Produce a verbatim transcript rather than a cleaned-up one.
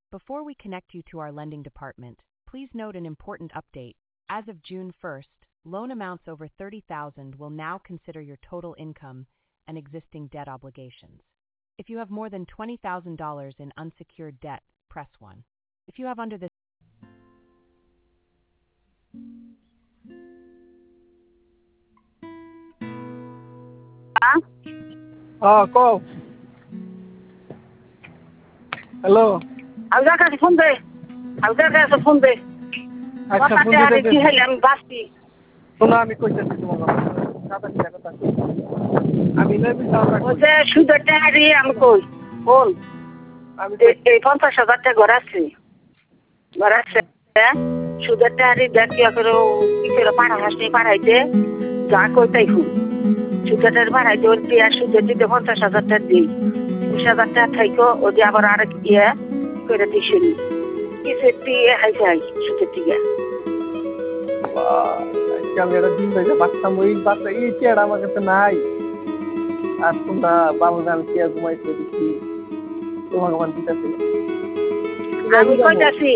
Before we connect you to our lending department, please note an important update. As of June first, loan amounts over thirty thousand dollars will now consider your total income and existing debt obligations. If you have more than twenty thousand dollars in unsecured debt, press one. If you have under this Oh, call. Hello. How's that phone day? How's that phone day? আচ্ছা কথা phone তে আরে দিতে কি হইলে আমি বাঁচি শোনো আমি কইতেছি তোমার কথা কথা কথা আমি নেবি তাহলে ও যে সুদের টাকারি আমি কই বল আমি এই পঞ্চাশ হাজার টাকা ঘর আছে ঘর আছে সুদের টাকারি দেখিয়া করে কি করে পাড়া হাসতে পাড়াইতে যা কই তাই হুন সুদের টাকা পাড়াইতে ওর দিয়ে সুদের দিতে পঞ্চাশ হাজার টাকা দিই বিশ হাজার টাকা থাইকো ও দিয়ে আবার আরেক ইয়ে করে দিছেন কিসের দিয়ে হাই যাই সুদের দিকে আজকাল এরা দিন হয়েছে বাচ্চা মই বাচ্চা এই চেয়ার আমার কাছে নাই আর তোমরা বাবু গান চেয়ার ঘুমাইতে দেখি তোমাকে মান দিতেছে আমি কইতাছি